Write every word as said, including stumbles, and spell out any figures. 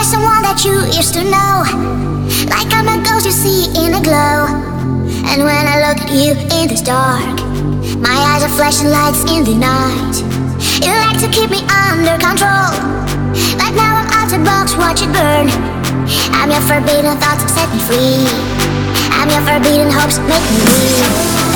someone that you used to know, like I'm a ghost you see in a glow. And when I look at you in this dark, my eyes are flashing lights in the night. You like to keep me under control, but now I'm out the box, watch it burn. I'm your forbidden thoughts, set me free. I'm your forbidden hopes, make me leave.